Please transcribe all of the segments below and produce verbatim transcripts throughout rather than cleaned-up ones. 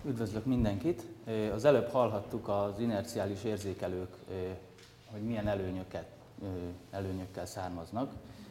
Üdvözlök mindenkit! Az előbb hallhattuk az inerciális érzékelők, hogy milyen előnyöket, előnyökkel származnak.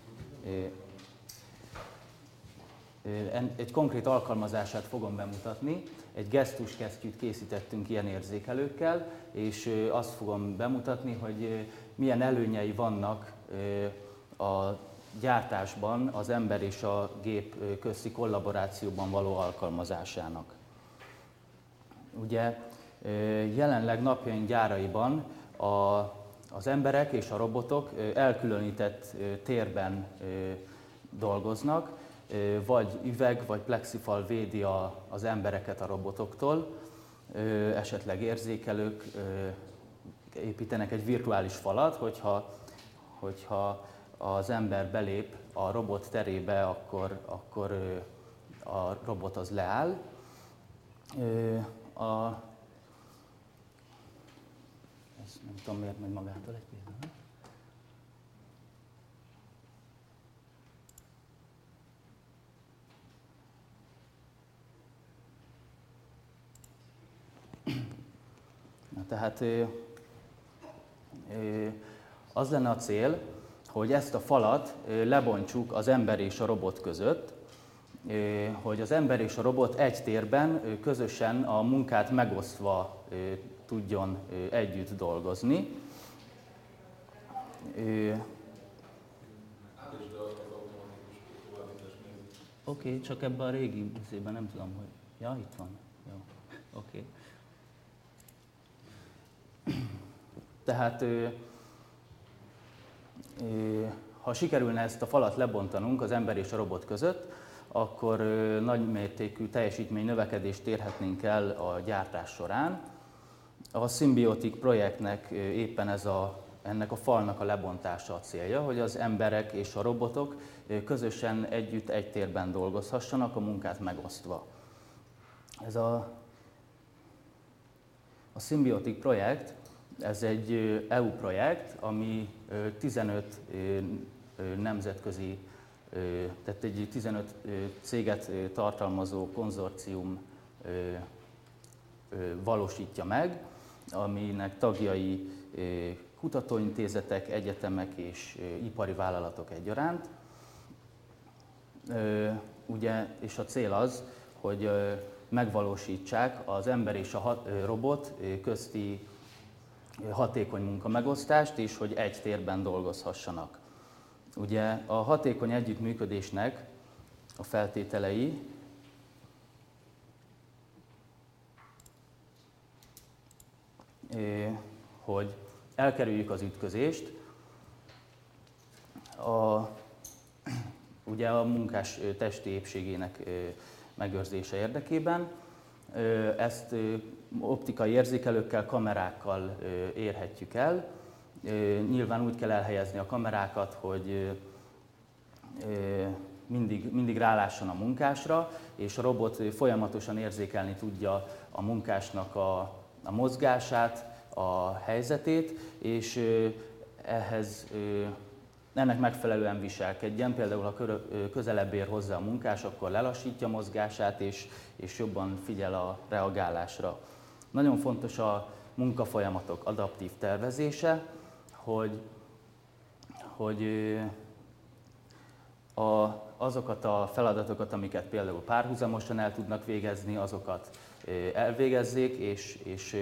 Egy konkrét alkalmazását fogom bemutatni. Egy gesztuskesztyűt készítettünk ilyen érzékelőkkel, és azt fogom bemutatni, hogy milyen előnyei vannak a gyártásban az ember és a gép közti kollaborációban való alkalmazásának. Ugye jelenleg napjaink gyáraiban a, az emberek és a robotok elkülönített térben dolgoznak, vagy üveg vagy plexifal védi a, az embereket a robotoktól, esetleg érzékelők építenek egy virtuális falat, hogyha, hogyha az ember belép a robot terébe, akkor, akkor a robot az leáll. A, ezt nem tudom, miért megy magától egy pillanat. Na, tehát az lenne a cél, hogy ezt a falat lebontsuk az ember és a robot között, hogy az ember és a robot egy térben közösen a munkát megosztva tudjon együtt dolgozni. Oké, okay, csak ebben a régi izében nem tudom, hogy... Ja, itt van. Jó, oké. Okay. Tehát ha sikerülne ezt a falat lebontanunk az ember és a robot között, akkor nagymértékű teljesítmény növekedést érhetnénk el a gyártás során. A Symbiotic projektnek éppen ez a, ennek a falnak a lebontása a célja, hogy az emberek és a robotok közösen együtt egy térben dolgozhassanak, a munkát megosztva. Ez a, a Symbiotic projekt, ez egy é u projekt, ami tizenöt nemzetközi, tehát egy tizenöt céget tartalmazó konzorcium valósítja meg, aminek tagjai kutatóintézetek, egyetemek és ipari vállalatok egyaránt. Ugye, és a cél az, hogy megvalósítsák az ember és a robot közti hatékony munkamegosztást, és hogy egy térben dolgozhassanak. Ugye a hatékony együttműködésnek a feltételei hogy elkerüljük az ütközést, a, ugye a munkás testi épségének megőrzése érdekében. Ezt optikai érzékelőkkel, kamerákkal érhetjük el. Nyilván úgy kell elhelyezni a kamerákat, hogy mindig, mindig rálásson a munkásra, és a robot folyamatosan érzékelni tudja a munkásnak a, a mozgását, a helyzetét, és ehhez ennek megfelelően viselkedjen. Például, ha közelebb ér hozzá a munkás, akkor lelassítja a mozgását, és, és jobban figyel a reagálásra. Nagyon fontos a munkafolyamatok adaptív tervezése, hogy, hogy a, azokat a feladatokat, amiket például párhuzamosan el tudnak végezni, azokat elvégezzék, és, és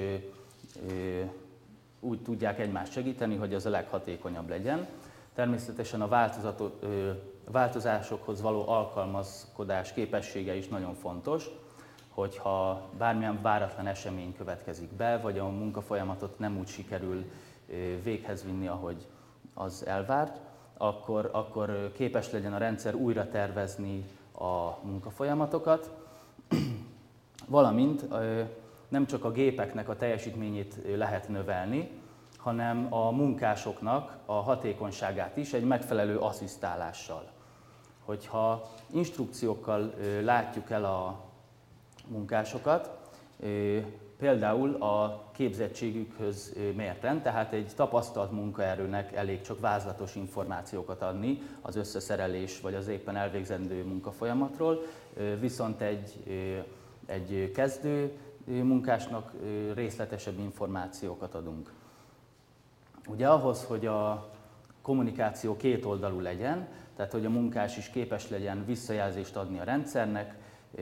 úgy tudják egymást segíteni, hogy az a leghatékonyabb legyen. Természetesen a változásokhoz való alkalmazkodás képessége is nagyon fontos, hogyha bármilyen váratlan esemény következik be, vagy a munkafolyamatot nem úgy sikerül véghez vinni, ahogy az elvárt, akkor, akkor képes legyen a rendszer újra tervezni a munkafolyamatokat, valamint nem csak a gépeknek a teljesítményét lehet növelni, hanem a munkásoknak a hatékonyságát is egy megfelelő asszisztálással. Hogyha instrukciókkal látjuk el a munkásokat, például a képzettségükhöz mérten, tehát egy tapasztalt munkaerőnek elég csak vázlatos információkat adni az összeszerelés vagy az éppen elvégzendő munkafolyamatról, viszont egy, egy kezdő munkásnak részletesebb információkat adunk. Ugye ahhoz, hogy a kommunikáció kétoldalú legyen, tehát hogy a munkás is képes legyen visszajelzést adni a rendszernek,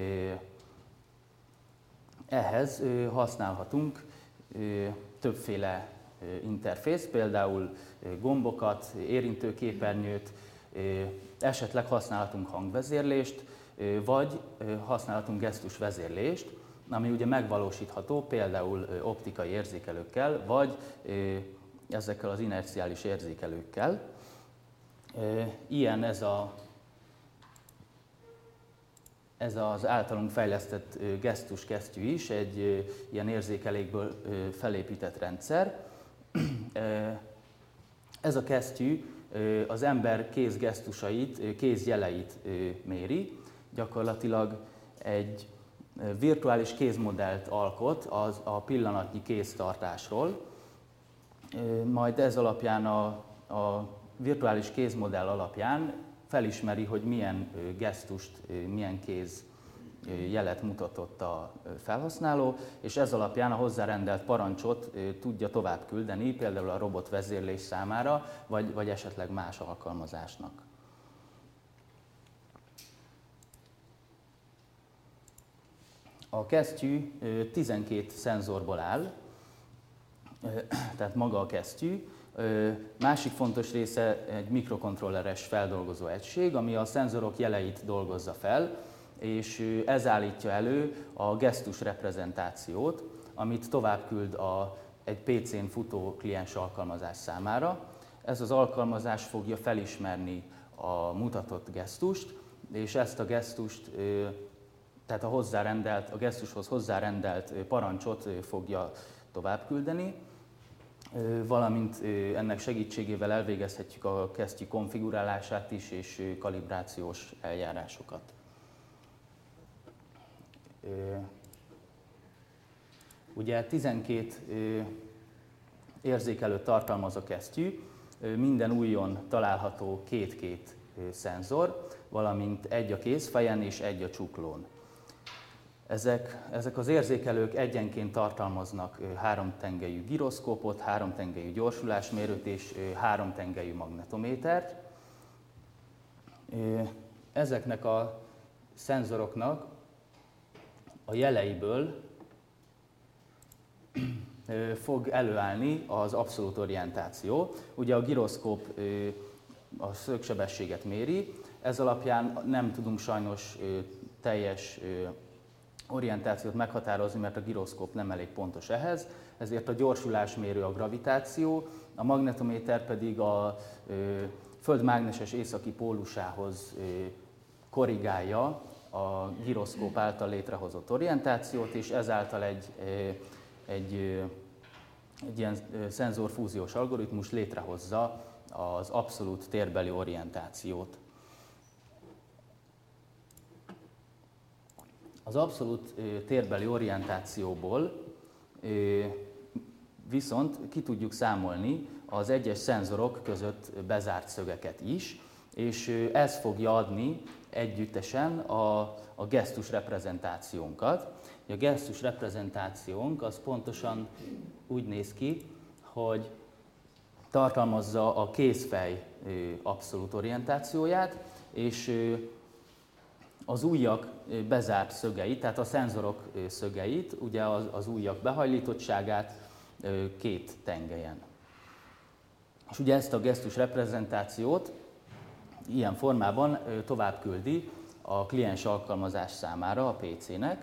ehhez használhatunk többféle interfész, például gombokat, érintőképernyőt, esetleg használhatunk hangvezérlést, vagy használhatunk gesztusvezérlést, ami ugye megvalósítható például optikai érzékelőkkel, vagy ezekkel az inerciális érzékelőkkel. Ilyen ez, a, ez az általunk fejlesztett gesztuskesztyű is, egy ilyen érzékelékből felépített rendszer. Ez a kesztyű az ember kézgesztusait, kézjeleit méri, gyakorlatilag egy virtuális kézmodellt alkot az a pillanatnyi kéztartásról, majd ez alapján a, a virtuális kézmodell alapján felismeri, hogy milyen gesztust, milyen kéz jelet mutatott a felhasználó, és ez alapján a hozzárendelt parancsot tudja tovább küldeni, például a robot vezérlés számára, vagy, vagy esetleg más alkalmazásnak. A kesztyű tizenkét szenzorból áll, tehát maga a kesztyű. Másik fontos része egy mikrokontrolleres feldolgozó egység, ami a szenzorok jeleit dolgozza fel, és ez állítja elő a gesztus reprezentációt, amit tovább küld a, egy pé cén futó kliens alkalmazás számára. Ez az alkalmazás fogja felismerni a mutatott gesztust, és ezt a gesztust, tehát a, hozzárendelt, a gesztushoz hozzárendelt parancsot fogja tovább küldeni, valamint ennek segítségével elvégezhetjük a kesztyű konfigurálását is, és kalibrációs eljárásokat. Ugye tizenkét érzékelőt tartalmaz a kesztyű, minden ujjon található két-két szenzor, valamint egy a kézfejen és egy a csuklón. Ezek, ezek az érzékelők egyenként tartalmaznak háromtengelyű giroszkópot, háromtengelyű gyorsulásmérőt és háromtengelyű magnetométert. Ezeknek a szenzoroknak a jeleiből fog előállni az abszolút orientáció. Ugye a giroszkóp a szögsebességet méri, ez alapján nem tudunk sajnos teljes orientációt meghatározni, mert a giroszkóp nem elég pontos ehhez, ezért a gyorsulásmérő a gravitáció, a magnetométer pedig a Föld mágneses északi pólusához korrigálja a giroszkóp által létrehozott orientációt, és ezáltal egy, egy, egy ilyen szenzorfúziós algoritmus létrehozza az abszolút térbeli orientációt. Az abszolút térbeli orientációból viszont ki tudjuk számolni az egyes szenzorok között bezárt szögeket is, és ez fogja adni együttesen a, a gesztus reprezentációnkat. A gesztus reprezentációnk az pontosan úgy néz ki, hogy tartalmazza a kézfej abszolút orientációját, és az ujjak bezárt szögeit, tehát a szenzorok szögeit, ugye az, az ujjak behajlítottságát két tengelyen. És ugye ezt a gesztus reprezentációt ilyen formában tovább küldi a kliens alkalmazás számára, a pé cének,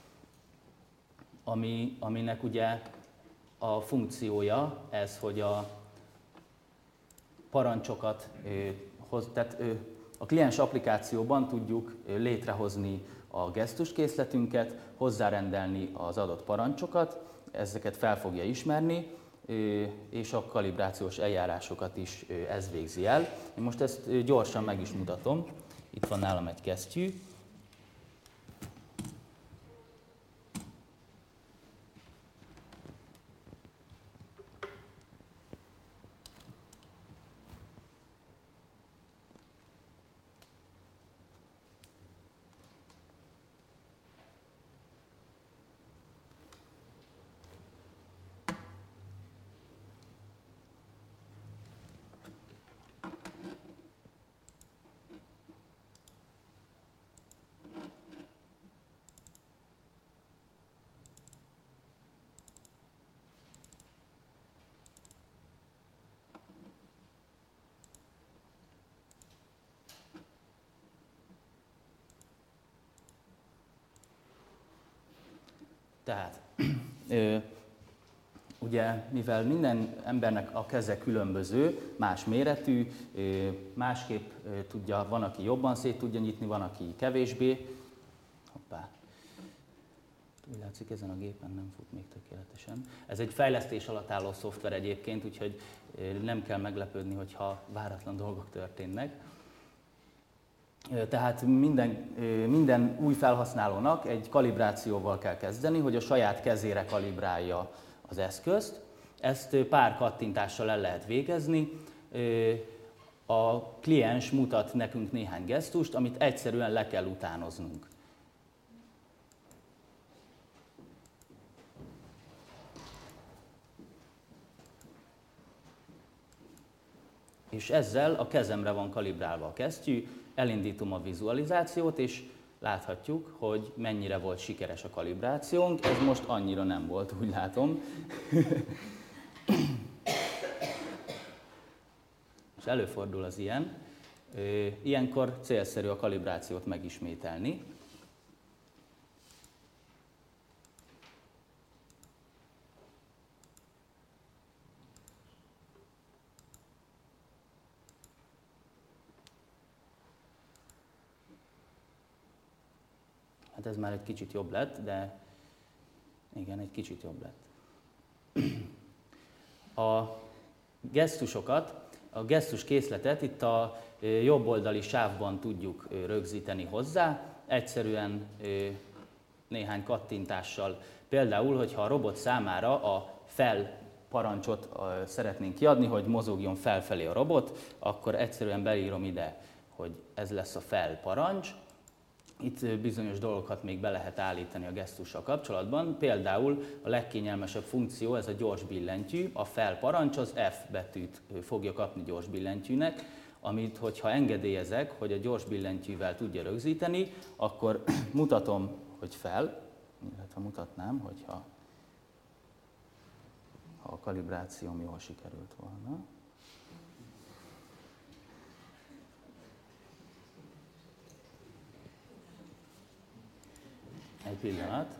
ami, aminek ugye a funkciója ez, hogy a parancsokat hoz, tehát a kliens applikációban tudjuk létrehozni a gesztuskészletünket, hozzárendelni az adott parancsokat, ezeket fel fogja ismerni, és a kalibrációs eljárásokat is ez végzi el. Én most ezt gyorsan meg is mutatom. Itt van nálam egy kesztyű. Tehát, ugye, mivel minden embernek a keze különböző, más méretű, másképp tudja, van, aki jobban szét tudja nyitni, van, aki kevésbé. Hoppá. Úgy látszik, ezen a gépen nem fut még tökéletesen. Ez egy fejlesztés alatt álló szoftver egyébként, úgyhogy nem kell meglepődni, hogyha váratlan dolgok történnek. Tehát minden, minden új felhasználónak egy kalibrációval kell kezdeni, hogy a saját kezére kalibrálja az eszközt. Ezt pár kattintással el lehet végezni. A kliens mutat nekünk néhány gesztust, amit egyszerűen le kell utánoznunk. És ezzel a kezemre van kalibrálva a kesztyű, elindítom a vizualizációt, és láthatjuk, hogy mennyire volt sikeres a kalibrációnk. Ez most annyira nem volt, úgy látom. És előfordul az ilyen. Ilyenkor célszerű a kalibrációt megismételni. Hát ez már egy kicsit jobb lett, de igen, egy kicsit jobb lett. A gesztusokat, a gesztus készletet itt a jobb oldali sávban tudjuk rögzíteni hozzá, egyszerűen néhány kattintással. Például, hogyha a robot számára a fel parancsot szeretnénk kiadni, hogy mozogjon felfelé a robot, akkor egyszerűen beírom ide, hogy ez lesz a fel parancs. Itt bizonyos dolgokat még be lehet állítani a gesztussal kapcsolatban. Például a legkényelmesebb funkció, ez a gyors billentyű. A fel parancs az F betűt fogja kapni gyors billentyűnek, amit, hogyha engedélyezek, hogy a gyors billentyűvel tudja rögzíteni, akkor mutatom, hogy fel, illetve mutatnám, hogyha ha a kalibrációm jól sikerült volna. Egy pillanat.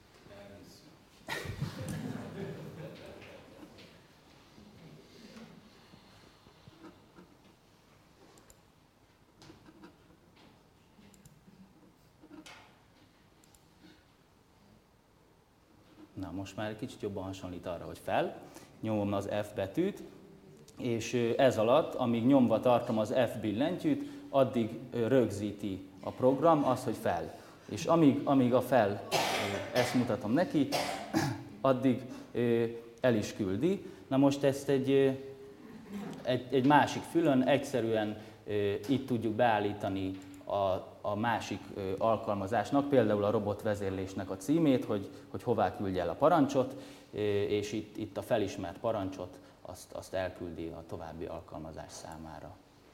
Na, most már egy kicsit jobban hasonlít arra, hogy fel. Nyomom az F betűt, és ez alatt, amíg nyomva tartom az F billentyűt, addig rögzíti a program azt, hogy fel. És amíg, amíg a fel, ezt mutatom neki, addig el is küldi. Na most ezt egy, egy, egy másik fülön egyszerűen itt tudjuk beállítani a, a másik alkalmazásnak, például a robotvezérlésnek a címét, hogy, hogy hová küldje el a parancsot, és itt, itt a felismert parancsot azt, azt elküldi a további alkalmazás számára.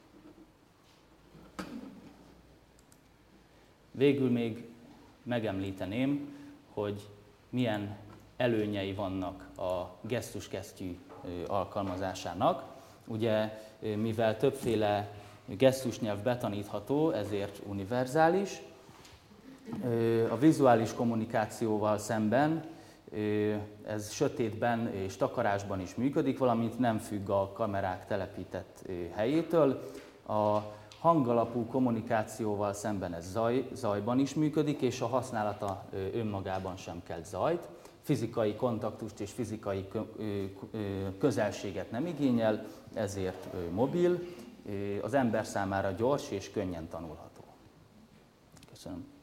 Végül még megemlíteném, hogy milyen előnyei vannak a gesztuskesztyű alkalmazásának. Ugye, mivel többféle gesztusnyelv betanítható, ezért univerzális. A vizuális kommunikációval szemben ez sötétben és takarásban is működik, valamint nem függ a kamerák telepített helyétől. A hangalapú kommunikációval szemben ez zaj, zajban is működik, és a használata önmagában sem kelt zajt. Fizikai kontaktust és fizikai közelséget nem igényel, ezért mobil, az ember számára gyors és könnyen tanulható. Köszönöm.